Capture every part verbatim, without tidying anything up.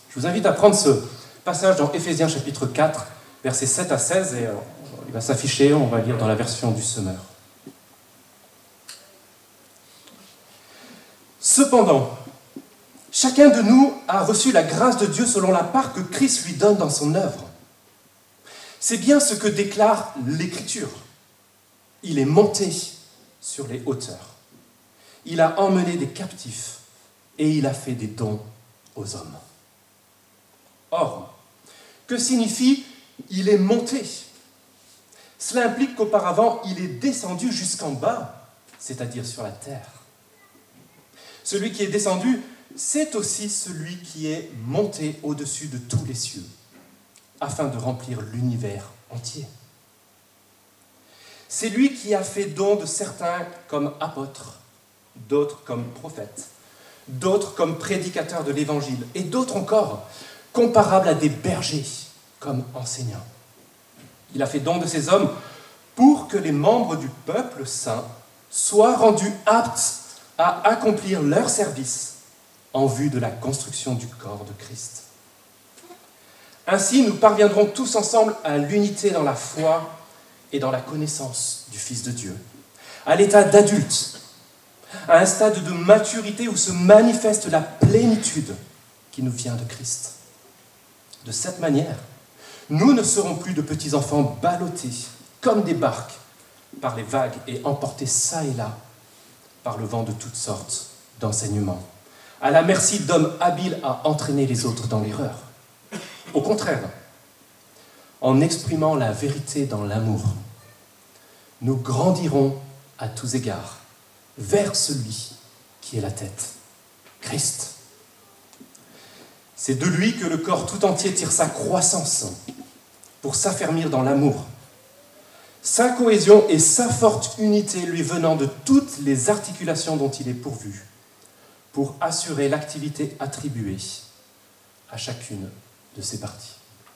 Je vous invite à prendre ce passage dans Éphésiens chapitre quatre, versets sept à seize, et euh, il va s'afficher, on va lire dans la version du Semeur. Cependant, chacun de nous a reçu la grâce de Dieu selon la part que Christ lui donne dans son œuvre. C'est bien ce que déclare l'Écriture. Il est monté sur les hauteurs. Il a emmené des captifs et il a fait des dons aux hommes. Or, que signifie « il est monté » ? Cela implique qu'auparavant, il est descendu jusqu'en bas, c'est-à-dire sur la terre. Celui qui est descendu, c'est aussi celui qui est monté au-dessus de tous les cieux, afin de remplir l'univers entier. C'est lui qui a fait don de certains comme apôtres, d'autres comme prophètes, d'autres comme prédicateurs de l'Évangile, et d'autres encore comparables à des bergers comme enseignants. Il a fait don de ces hommes pour que les membres du peuple saint soient rendus aptes à accomplir leur service en vue de la construction du corps de Christ. Ainsi, nous parviendrons tous ensemble à l'unité dans la foi et dans la connaissance du Fils de Dieu, à l'état d'adulte, à un stade de maturité où se manifeste la plénitude qui nous vient de Christ. De cette manière, nous ne serons plus de petits enfants ballottés comme des barques par les vagues et emportés çà et là par le vent de toutes sortes d'enseignements, à la merci d'hommes habiles à entraîner les autres dans l'erreur. Au contraire, en exprimant la vérité dans l'amour, nous grandirons à tous égards vers celui qui est la tête, Christ. C'est de lui que le corps tout entier tire sa croissance pour s'affermir dans l'amour. Sa cohésion et sa forte unité lui venant de toutes les articulations dont il est pourvu, pour assurer l'activité attribuée à chacune de ses parties.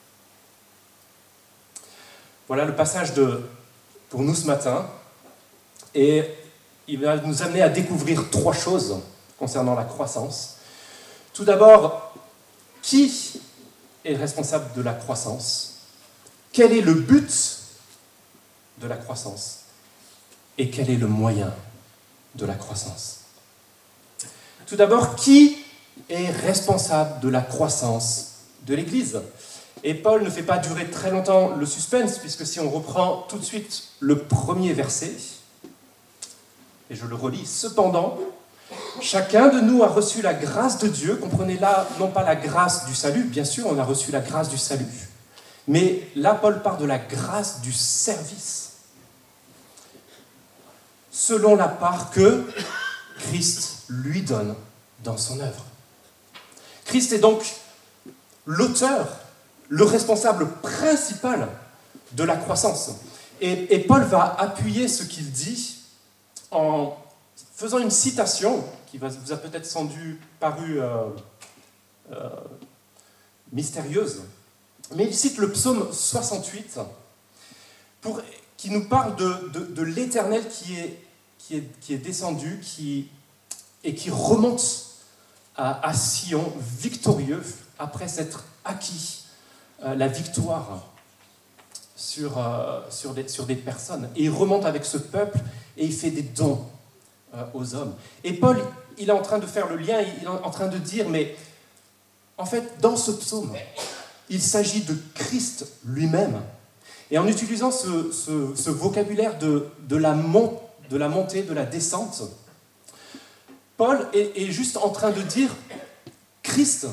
Voilà le passage de, pour nous ce matin, et il va nous amener à découvrir trois choses concernant la croissance. Tout d'abord, qui est responsable de la croissance ? Quel est le but de la croissance? Et quel est le moyen de la croissance? Tout d'abord, qui est responsable de la croissance de l'Église? Et Paul ne fait pas durer très longtemps le suspense, puisque si on reprend tout de suite le premier verset, et je le relis, « Cependant, chacun de nous a reçu la grâce de Dieu », comprenez là, non pas la grâce du salut, bien sûr, on a reçu la grâce du salut, mais là, Paul parle de la grâce du service, selon la part que Christ lui donne dans son œuvre. Christ est donc l'auteur, le responsable principal de la croissance. Et, et Paul va appuyer ce qu'il dit en faisant une citation qui vous a peut-être semblé paru euh, euh, mystérieuse, mais il cite le psaume soixante-huit pour, qui nous parle de, de, de l'Éternel qui est, qui, est, qui est descendu qui, et qui remonte à, à Sion victorieux après s'être acquis euh, la victoire sur, euh, sur, des, sur des personnes. Et il remonte avec ce peuple et il fait des dons euh, aux hommes. Et Paul, il est en train de faire le lien, il est en train de dire, mais en fait, dans ce psaume, il s'agit de Christ lui-même. Et en utilisant ce, ce, ce vocabulaire de, de, la mont, de la montée, de la descente, Paul est, est juste en train de dire, Christ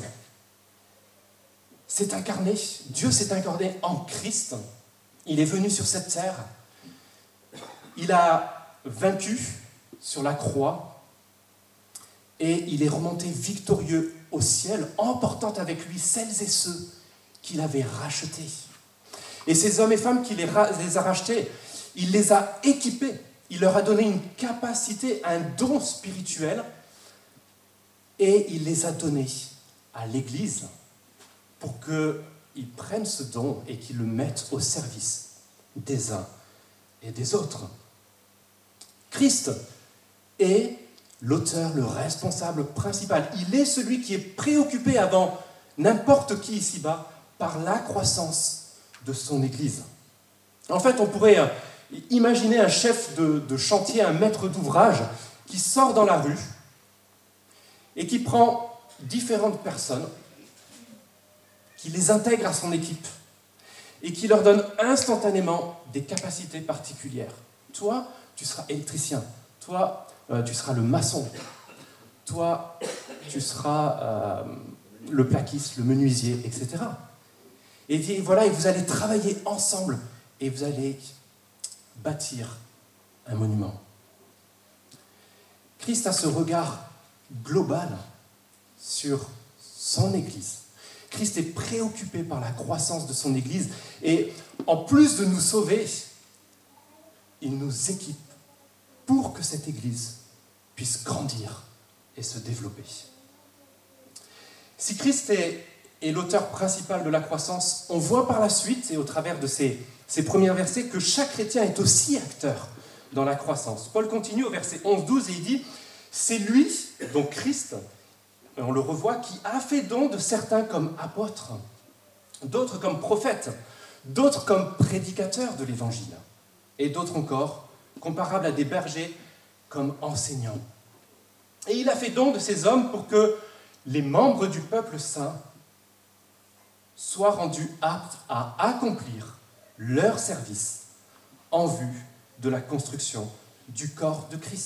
s'est incarné, Dieu s'est incarné en Christ, il est venu sur cette terre, il a vaincu sur la croix, et il est remonté victorieux au ciel, emportant avec lui celles et ceux qu'il avait rachetés. Et ces hommes et femmes qu'il les a rachetés, il les a équipés, il leur a donné une capacité, un don spirituel, et il les a donnés à l'Église pour qu'ils prennent ce don et qu'ils le mettent au service des uns et des autres. Christ est l'auteur, le responsable principal. Il est celui qui est préoccupé avant n'importe qui ici-bas, par la croissance de son Église. En fait, on pourrait euh, imaginer un chef de, de chantier, un maître d'ouvrage, qui sort dans la rue et qui prend différentes personnes, qui les intègre à son équipe et qui leur donne instantanément des capacités particulières. Toi, tu seras électricien. Toi, euh, tu seras le maçon. Toi, tu seras euh, le plaquiste, le menuisier, et cetera. Et dit, voilà, et vous allez travailler ensemble et vous allez bâtir un monument. Christ a ce regard global sur son Église. Christ est préoccupé par la croissance de son Église et en plus de nous sauver, il nous équipe pour que cette Église puisse grandir et se développer. Si Christ est, est l'auteur principal de la croissance, on voit par la suite, et au travers de ces, ces premiers versets, que chaque chrétien est aussi acteur dans la croissance. Paul continue au verset onze douze et il dit « C'est lui, donc Christ, on le revoit, qui a fait don de certains comme apôtres, d'autres comme prophètes, d'autres comme prédicateurs de l'Évangile, et d'autres encore, comparables à des bergers, comme enseignants. Et il a fait don de ces hommes pour que les membres du peuple saint soient rendus aptes à accomplir leur service en vue de la construction du corps de Christ. »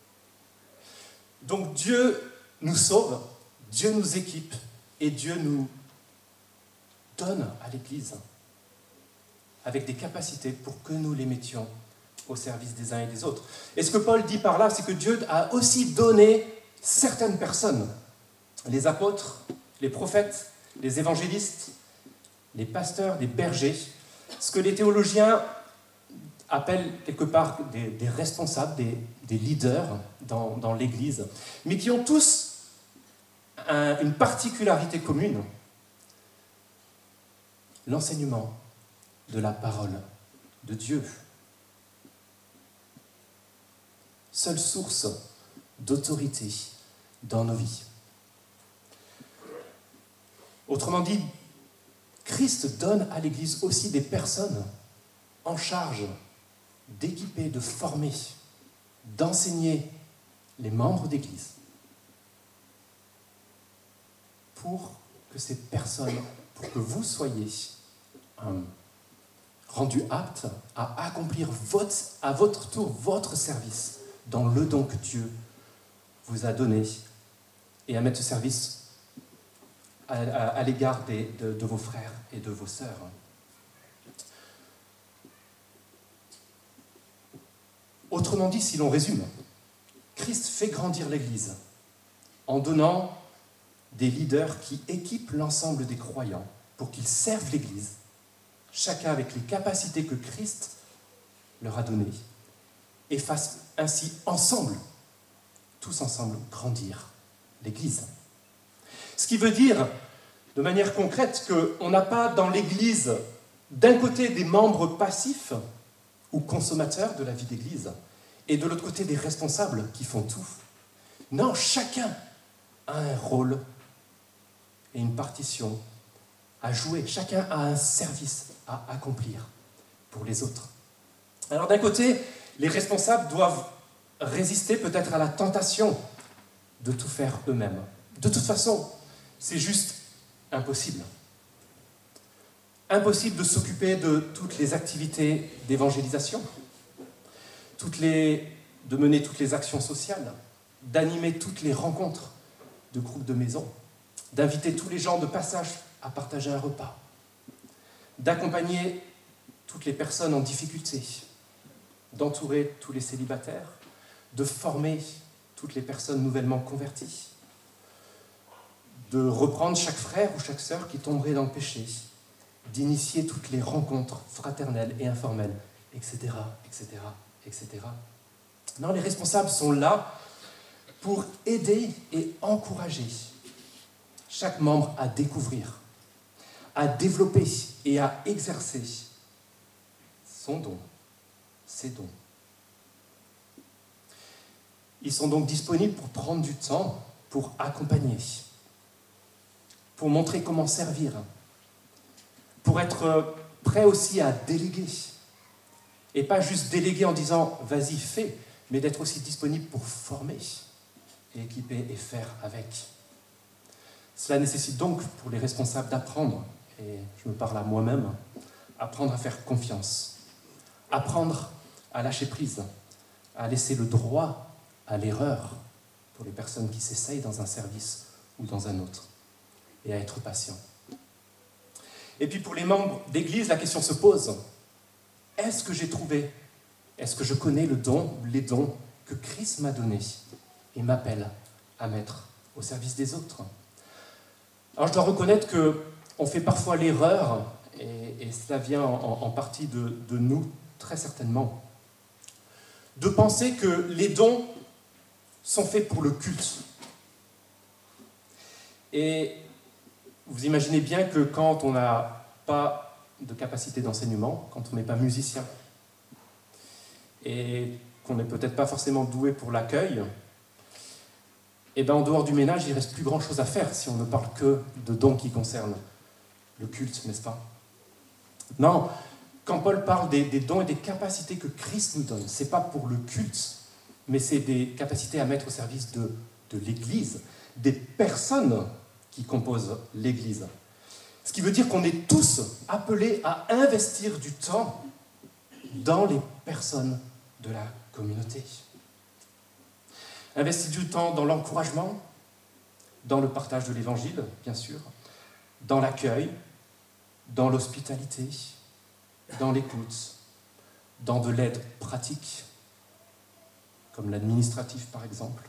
Donc Dieu nous sauve, Dieu nous équipe et Dieu nous donne à l'Église avec des capacités pour que nous les mettions au service des uns et des autres. Et ce que Paul dit par là, c'est que Dieu a aussi donné certaines personnes, les apôtres, les prophètes, les évangélistes, les pasteurs, les bergers, ce que les théologiens appellent quelque part des, des responsables, des, des leaders dans, dans l'Église, mais qui ont tous un, une particularité commune, l'enseignement de la parole de Dieu. Seule source d'autorité dans nos vies. Autrement dit, Christ donne à l'Église aussi des personnes en charge d'équiper, de former, d'enseigner les membres d'Église pour que ces personnes, pour que vous soyez euh, rendus aptes à accomplir votre, à votre tour votre service dans le don que Dieu vous a donné et à mettre ce service à, à, à l'égard des, de, de vos frères et de vos sœurs. Autrement dit, si l'on résume, Christ fait grandir l'Église en donnant des leaders qui équipent l'ensemble des croyants pour qu'ils servent l'Église, chacun avec les capacités que Christ leur a données, et fassent ainsi ensemble, tous ensemble, grandir l'Église. Ce qui veut dire, de manière concrète, qu'on n'a pas dans l'Église, d'un côté, des membres passifs ou consommateurs de la vie d'Église, et de l'autre côté, des responsables qui font tout. Non, chacun a un rôle et une partition à jouer. Chacun a un service à accomplir pour les autres. Alors d'un côté, les responsables doivent résister peut-être à la tentation de tout faire eux-mêmes. De toute façon, c'est juste impossible. Impossible de s'occuper de toutes les activités d'évangélisation, toutes les, de mener toutes les actions sociales, d'animer toutes les rencontres de groupes de maison, d'inviter tous les gens de passage à partager un repas, d'accompagner toutes les personnes en difficulté, d'entourer tous les célibataires, de former toutes les personnes nouvellement converties, de reprendre chaque frère ou chaque sœur qui tomberait dans le péché, d'initier toutes les rencontres fraternelles et informelles, et cetera, et cetera, et cetera. Non, les responsables sont là pour aider et encourager chaque membre à découvrir, à développer et à exercer son don, ses dons. Ils sont donc disponibles pour prendre du temps, pour accompagner, pour montrer comment servir, pour être prêt aussi à déléguer. Et pas juste déléguer en disant « vas-y, fais », mais d'être aussi disponible pour former, et équiper et faire avec. Cela nécessite donc pour les responsables d'apprendre, et je me parle à moi-même, apprendre à faire confiance, apprendre à lâcher prise, à laisser le droit à l'erreur pour les personnes qui s'essayent dans un service ou dans un autre, et à être patient. Et puis pour les membres d'Église, la question se pose, est-ce que j'ai trouvé, est-ce que je connais le don, les dons que Christ m'a donnés et m'appelle à mettre au service des autres? Alors je dois reconnaître qu'on fait parfois l'erreur, et, et cela vient en, en partie de, de nous, très certainement, de penser que les dons sont faits pour le culte. Et vous imaginez bien que quand on n'a pas de capacité d'enseignement, quand on n'est pas musicien, et qu'on n'est peut-être pas forcément doué pour l'accueil, et bien en dehors du ménage, il ne reste plus grand-chose à faire si on ne parle que de dons qui concernent le culte, n'est-ce pas? Non, quand Paul parle des, des dons et des capacités que Christ nous donne, ce n'est pas pour le culte, mais c'est des capacités à mettre au service de, de l'Église, des personnes qui composent l'Église. Ce qui veut dire qu'on est tous appelés à investir du temps dans les personnes de la communauté. Investir du temps dans l'encouragement, dans le partage de l'Évangile, bien sûr, dans l'accueil, dans l'hospitalité, dans l'écoute, dans de l'aide pratique, comme l'administratif par exemple,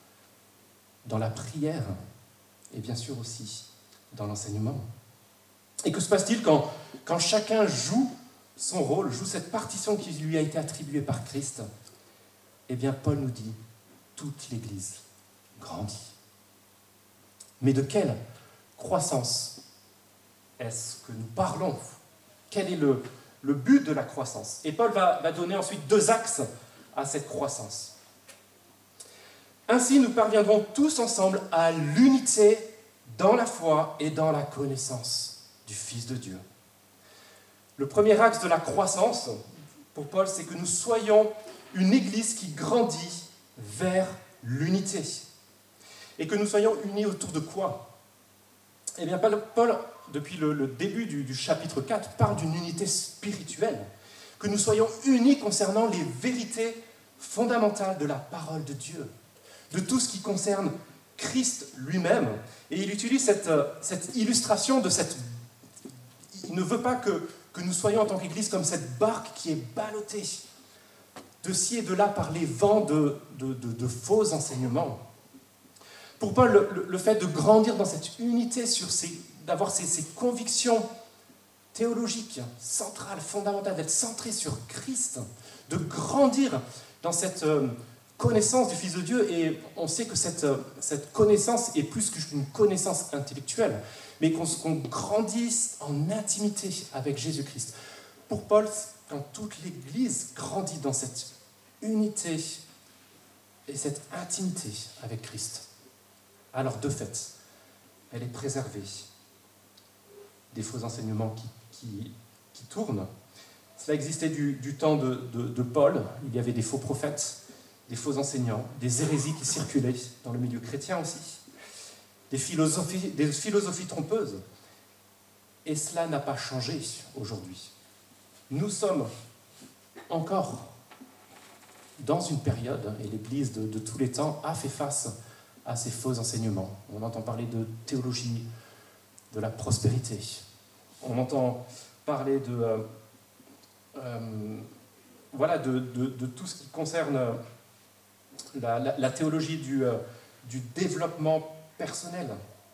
dans la prière, et bien sûr aussi dans l'enseignement. Et que se passe-t-il quand, quand chacun joue son rôle, joue cette partition qui lui a été attribuée par Christ? Eh bien, Paul nous dit, toute l'Église grandit. Mais de quelle croissance est-ce que nous parlons? Quel est le, le but de la croissance? Et Paul va, va donner ensuite deux axes à cette croissance. Ainsi, nous parviendrons tous ensemble à l'unité dans la foi et dans la connaissance du Fils de Dieu. Le premier axe de la croissance, pour Paul, c'est que nous soyons une Église qui grandit vers l'unité. Et que nous soyons unis autour de quoi? Eh bien, Paul, depuis le, le début du, du chapitre quatre, parle d'une unité spirituelle. Que nous soyons unis concernant les vérités fondamentales de la parole de Dieu, de tout ce qui concerne Christ lui-même. Et il utilise cette, cette illustration de cette... Il ne veut pas que, que nous soyons en tant qu'Église comme cette barque qui est ballottée de ci et de là par les vents de, de, de, de faux enseignements. Pour Paul, le, le fait de grandir dans cette unité, sur ces, d'avoir ces, ces convictions théologiques, centrales, fondamentales, d'être centré sur Christ, de grandir dans cette euh, connaissance du Fils de Dieu, et on sait que cette, euh, cette connaissance est plus qu'une connaissance intellectuelle, mais qu'on, qu'on grandisse en intimité avec Jésus-Christ. Pour Paul, quand toute l'Église grandit dans cette unité et cette intimité avec Christ, alors de fait, elle est préservée des faux enseignements qui, qui, qui tournent. Cela existait du, du temps de, de, de Paul. Il y avait des faux prophètes, des faux enseignants, des hérésies qui circulaient dans le milieu chrétien aussi, des philosophies, des philosophies trompeuses. Et cela n'a pas changé aujourd'hui. Nous sommes encore dans une période, et l'Église de, de tous les temps a fait face à ces faux enseignements. On entend parler de théologie, de la prospérité. On entend parler de, euh, euh, voilà, de, de, de tout ce qui concerne la, la, la théologie du, euh, du développement personnel.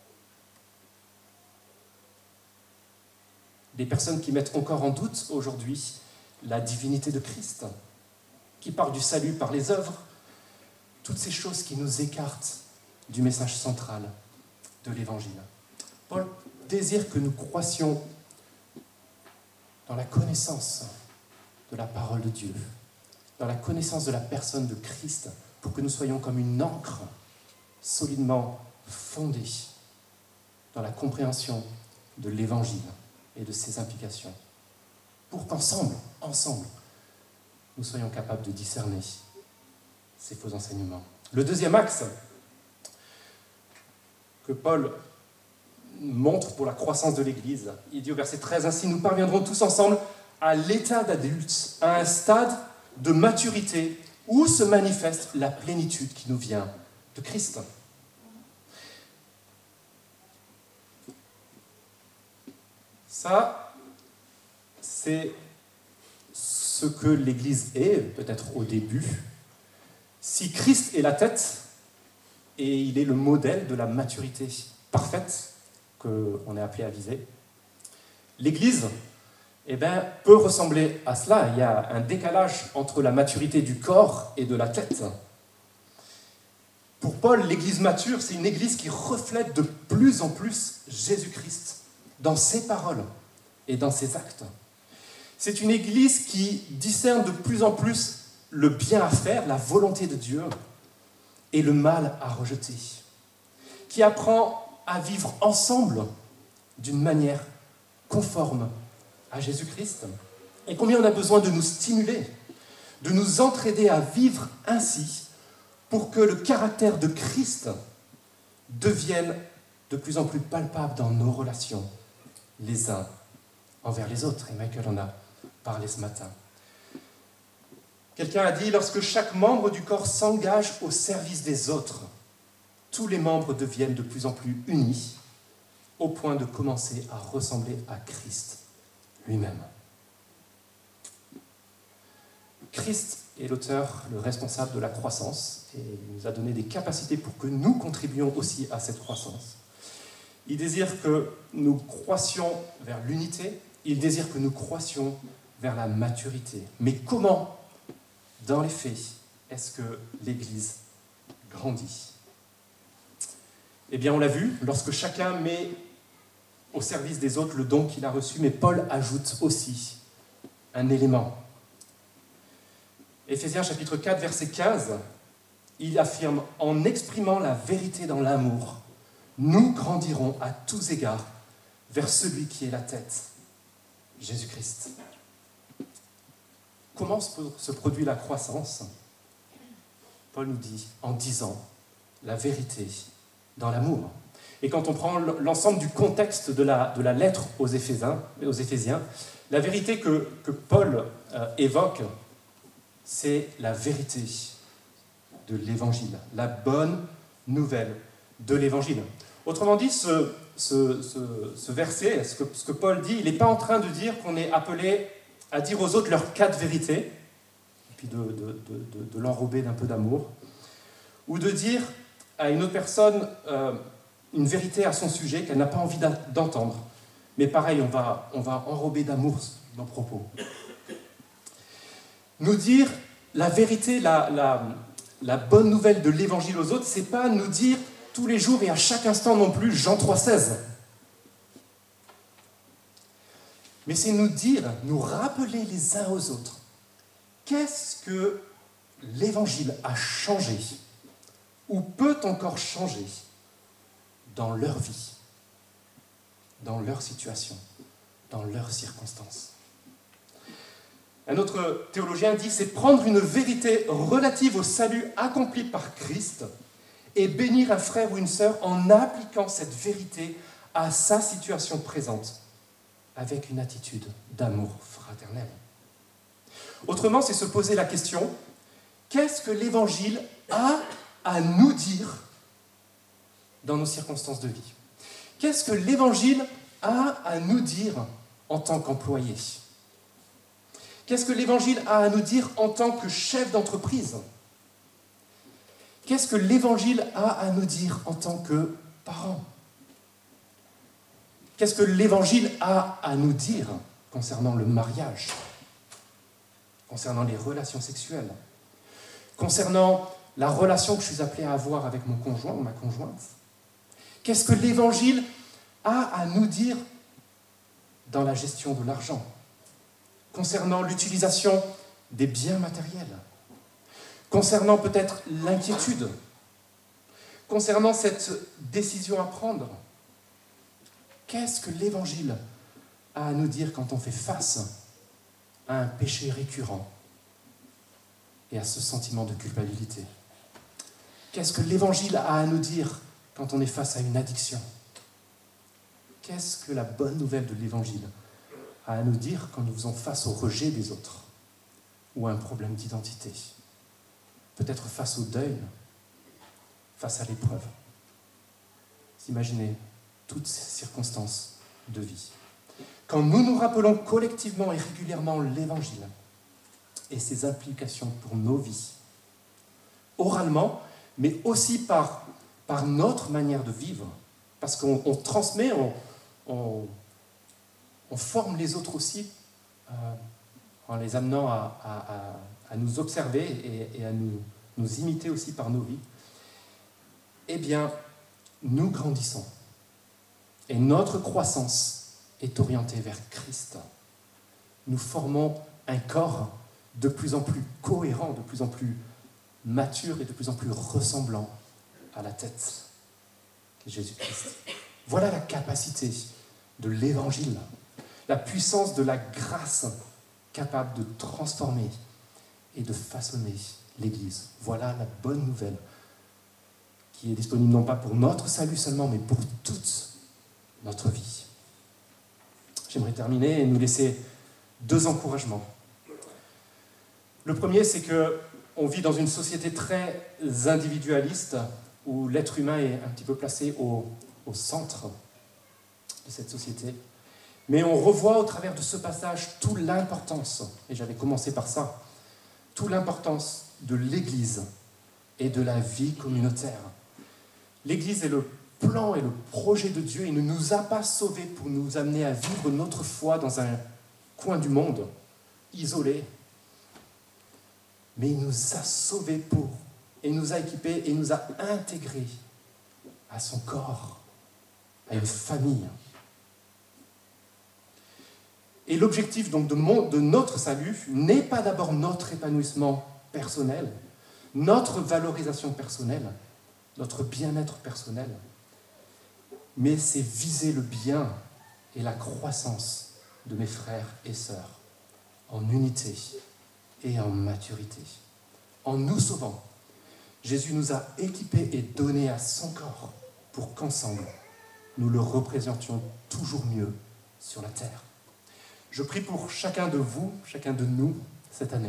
Des personnes qui mettent encore en doute aujourd'hui la divinité de Christ, qui parlent du salut par les œuvres, toutes ces choses qui nous écartent du message central de l'Évangile. Paul désire que nous croissions dans la connaissance de la parole de Dieu, dans la connaissance de la personne de Christ, pour que nous soyons comme une ancre solidement fondée dans la compréhension de l'Évangile et de ses implications, pour qu'ensemble, ensemble, nous soyons capables de discerner ces faux enseignements. Le deuxième axe que Paul montre pour la croissance de l'Église, il dit au verset treize, « Ainsi nous parviendrons tous ensemble à l'état d'adulte, à un stade de maturité où se manifeste la plénitude qui nous vient de Christ. » Ça, c'est ce que l'Église est, peut-être au début. Si Christ est la tête, et il est le modèle de la maturité parfaite qu'on est appelé à viser, l'Église eh ben, peut ressembler à cela. Il y a un décalage entre la maturité du corps et de la tête. Pour Paul, l'Église mature, c'est une Église qui reflète de plus en plus Jésus-Christ dans ses paroles et dans ses actes. C'est une Église qui discerne de plus en plus le bien à faire, la volonté de Dieu, et le mal à rejeter, qui apprend à vivre ensemble d'une manière conforme à Jésus-Christ. Et combien on a besoin de nous stimuler, de nous entraider à vivre ainsi pour que le caractère de Christ devienne de plus en plus palpable dans nos relations, les uns envers les autres. Et Michael en a parlé ce matin. Quelqu'un a dit, lorsque chaque membre du corps s'engage au service des autres, tous les membres deviennent de plus en plus unis, au point de commencer à ressembler à Christ lui-même. Christ est l'auteur, le responsable de la croissance, et il nous a donné des capacités pour que nous contribuions aussi à cette croissance. Il désire que nous croissions vers l'unité, il désire que nous croissions vers la maturité. Mais comment, dans les faits, est-ce que l'Église grandit? Eh bien, on l'a vu, lorsque chacun met au service des autres le don qu'il a reçu, mais Paul ajoute aussi un élément. Éphésiens chapitre quatre, verset quinze, il affirme « En exprimant la vérité dans l'amour, nous grandirons à tous égards vers celui qui est la tête, Jésus-Christ. » Comment se produit la croissance? Paul nous dit en disant la vérité dans l'amour. Et quand on prend l'ensemble du contexte de la, de la lettre aux Éphésiens, aux Éphésiens, la vérité que, que Paul euh, évoque, c'est la vérité de l'Évangile, la bonne nouvelle de l'Évangile. Autrement dit, ce, ce, ce, ce verset, ce que, ce que Paul dit, il n'est pas en train de dire qu'on est appelé à dire aux autres leurs quatre vérités, et puis de, de, de, de, de l'enrober d'un peu d'amour, ou de dire à une autre personne euh, une vérité à son sujet qu'elle n'a pas envie d'entendre. Mais pareil, on va, on va enrober d'amour nos propos. Nous dire la vérité, la, la, la bonne nouvelle de l'Évangile aux autres, c'est pas nous dire tous les jours et à chaque instant non plus Jean trois seize. Mais c'est nous dire, nous rappeler les uns aux autres, qu'est-ce que l'Évangile a changé ou peut encore changer dans leur vie, dans leur situation, dans leurs circonstances. Un autre théologien dit, c'est prendre une vérité relative au salut accompli par Christ et bénir un frère ou une sœur en appliquant cette vérité à sa situation présente, avec une attitude d'amour fraternel. Autrement, c'est se poser la question, qu'est-ce que l'Évangile a à nous dire dans nos circonstances de vie? Qu'est-ce que l'Évangile a à nous dire en tant qu'employé? Qu'est-ce que l'Évangile a à nous dire en tant que chef d'entreprise? Qu'est-ce que l'Évangile a à nous dire en tant que parent? Qu'est-ce que l'Évangile a à nous dire concernant le mariage, concernant les relations sexuelles, concernant la relation que je suis appelé à avoir avec mon conjoint ou ma conjointe? Qu'est-ce que l'Évangile a à nous dire dans la gestion de l'argent, concernant l'utilisation des biens matériels, concernant peut-être l'inquiétude, concernant cette décision à prendre, Qu'est-ce que l'Évangile a à nous dire quand on fait face à un péché récurrent et à ce sentiment de culpabilité? Qu'est-ce que l'Évangile a à nous dire quand on est face à une addiction? Qu'est-ce que la bonne nouvelle de l'Évangile a à nous dire quand nous faisons face au rejet des autres ou à un problème d'identité? Peut-être face au deuil, face à l'épreuve. Imaginez toutes ces circonstances de vie. Quand nous nous rappelons collectivement et régulièrement l'Évangile et ses implications pour nos vies, oralement, mais aussi par, par notre manière de vivre, parce qu'on on transmet, on, on, on forme les autres aussi euh, en les amenant à, à, à, à nous observer et, et à nous, nous imiter aussi par nos vies, eh bien, nous grandissons. Et notre croissance est orientée vers Christ. Nous formons un corps de plus en plus cohérent, de plus en plus mature et de plus en plus ressemblant à la tête qui est Jésus-Christ. Voilà la capacité de l'Évangile, la puissance de la grâce capable de transformer et de façonner l'Église. Voilà la bonne nouvelle qui est disponible non pas pour notre salut seulement, mais pour toute notre vie. J'aimerais terminer et nous laisser deux encouragements. Le premier, c'est qu'on vit dans une société très individualiste où l'être humain est un petit peu placé au, au centre de cette société. Mais on revoit au travers de ce passage toute l'importance, et j'avais commencé par ça, toute l'importance de l'Église et de la vie communautaire. L'Église est le plan et le projet de Dieu. Il ne nous a pas sauvés pour nous amener à vivre notre foi dans un coin du monde, isolé. Mais il nous a sauvés pour, et nous a équipés, et nous a intégrés à son corps, à une famille. Et l'objectif donc de, mon, de notre salut n'est pas d'abord notre épanouissement personnel, notre valorisation personnelle, notre bien-être personnel, mais c'est viser le bien et la croissance de mes frères et sœurs en unité et en maturité. En nous sauvant, Jésus nous a équipés et donnés à son corps pour qu'ensemble, nous le représentions toujours mieux sur la terre. Je prie pour chacun de vous, chacun de nous, cette année,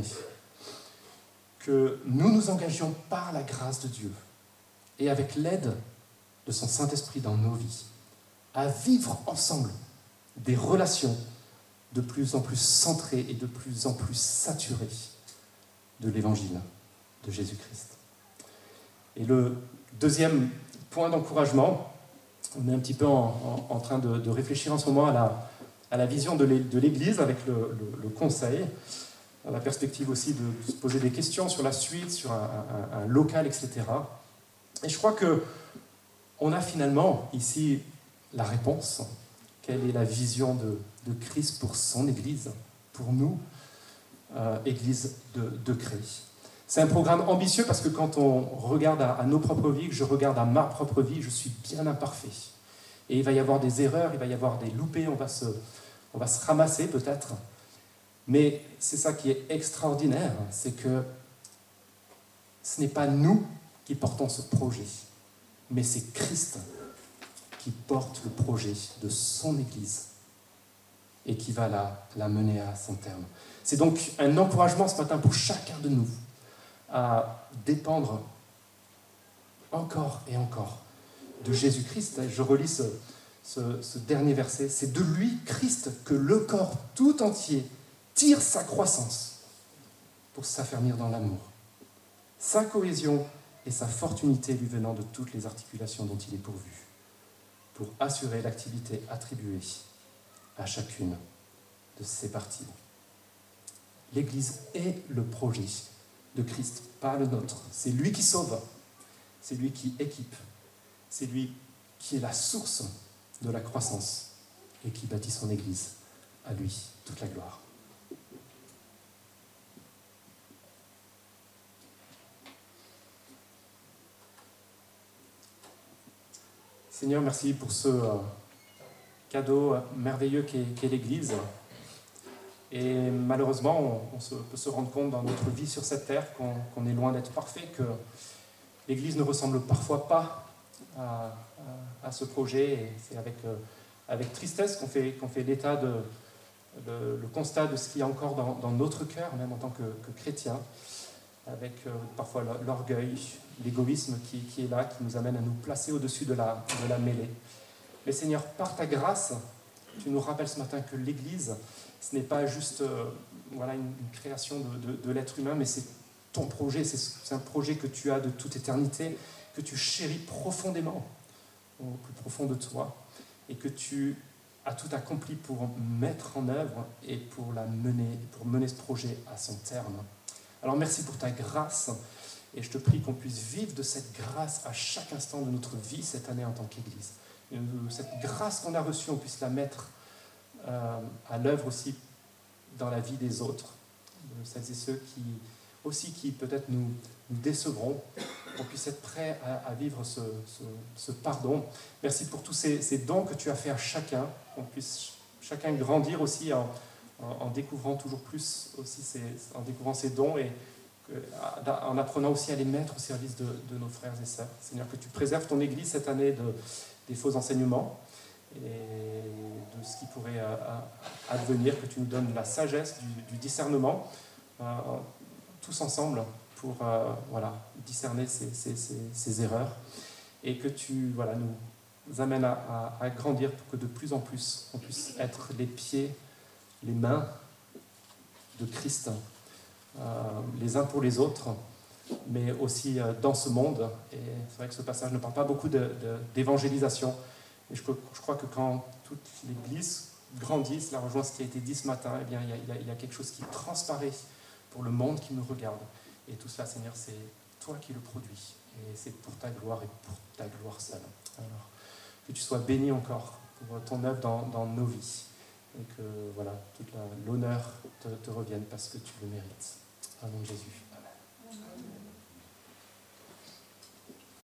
que nous nous engagions par la grâce de Dieu et avec l'aide de son Saint-Esprit dans nos vies, à vivre ensemble des relations de plus en plus centrées et de plus en plus saturées de l'Évangile de Jésus-Christ. Et le deuxième point d'encouragement, on est un petit peu en, en, en train de, de réfléchir en ce moment à la, à la vision de l'Église avec le, le, le conseil, à la perspective aussi de, de se poser des questions sur la suite, sur un, un, un local, et cetera. Et je crois que on a finalement ici la réponse. Quelle est la vision de, de Christ pour son Église, pour nous, euh, Église de, de Christ. C'est un programme ambitieux parce que quand on regarde à, à nos propres vies, que je regarde à ma propre vie, je suis bien imparfait. Et il va y avoir des erreurs, il va y avoir des loupés, on va se, on va se ramasser peut-être. Mais c'est ça qui est extraordinaire, c'est que ce n'est pas nous qui portons ce projet, mais c'est Christ qui porte le projet de son Église et qui va la, la mener à son terme. C'est donc un encouragement ce matin pour chacun de nous à dépendre encore et encore de Jésus-Christ. Je relis ce, ce, ce dernier verset. C'est de lui, Christ, que le corps tout entier tire sa croissance pour s'affermir dans l'amour. Sa cohésion et sa forte unité lui venant de toutes les articulations dont il est pourvu, pour assurer l'activité attribuée à chacune de ses parties. L'Église est le projet de Christ, pas le nôtre. C'est lui qui sauve, c'est lui qui équipe, c'est lui qui est la source de la croissance et qui bâtit son Église. À lui, toute la gloire. Seigneur, merci pour ce, euh, cadeau merveilleux qu'est qu'est l'Église. Et malheureusement, on, on se, peut se rendre compte dans notre vie sur cette terre qu'on qu'on est loin d'être parfait, que l'Église ne ressemble parfois pas à, à, à ce projet. Et c'est avec, euh, avec tristesse qu'on fait, qu'on fait l'état de le, le constat de ce qu'il y a encore dans, dans notre cœur, même en tant que, que chrétien, avec euh, parfois l'orgueil, l'égoïsme qui, qui est là, qui nous amène à nous placer au-dessus de la, de la mêlée. Mais Seigneur, par ta grâce, tu nous rappelles ce matin que l'Église, ce n'est pas juste euh, voilà, une, une création de, de, de l'être humain, mais c'est ton projet, c'est un projet que tu as de toute éternité, que tu chéris profondément, au plus profond de toi, et que tu as tout accompli pour mettre en œuvre et pour la mener, pour mener ce projet à son terme. Alors merci pour ta grâce, et je te prie qu'on puisse vivre de cette grâce à chaque instant de notre vie cette année en tant qu'Église. Et cette grâce qu'on a reçue, on puisse la mettre euh, à l'œuvre aussi dans la vie des autres, de celles et ceux qui aussi qui peut-être nous, nous décevront, qu'on puisse être prêts à, à vivre ce, ce, ce pardon. Merci pour tous ces, ces dons que tu as fait à chacun, qu'on puisse chacun grandir aussi en, en, en découvrant toujours plus aussi ces, en découvrant ces dons et en apprenant aussi à les mettre au service de, de nos frères et sœurs. Seigneur, que tu préserves ton Église cette année de, des faux enseignements et de ce qui pourrait euh, advenir, que tu nous donnes la sagesse, du, du discernement, euh, tous ensemble, pour euh, voilà, discerner ces, ces, ces, ces erreurs, et que tu voilà, nous amènes à, à, à grandir pour que de plus en plus on puisse être les pieds, les mains de Christ, euh, les uns pour les autres, mais aussi euh, dans ce monde. Et c'est vrai que ce passage ne parle pas beaucoup d'évangélisation, et je, je crois que quand toute l'Église grandit, cela rejoint ce qui a été dit ce matin, eh bien, il, y a, il, y a, il y a quelque chose qui transparaît pour le monde qui nous regarde. Et tout cela, Seigneur, c'est toi qui le produis. Et c'est pour ta gloire et pour ta gloire seule. Alors, que tu sois béni encore pour ton œuvre dans, dans nos vies. Et que voilà, toute l'honneur te, te revienne parce que tu le mérites. Au nom de Jésus. Amen. Amen.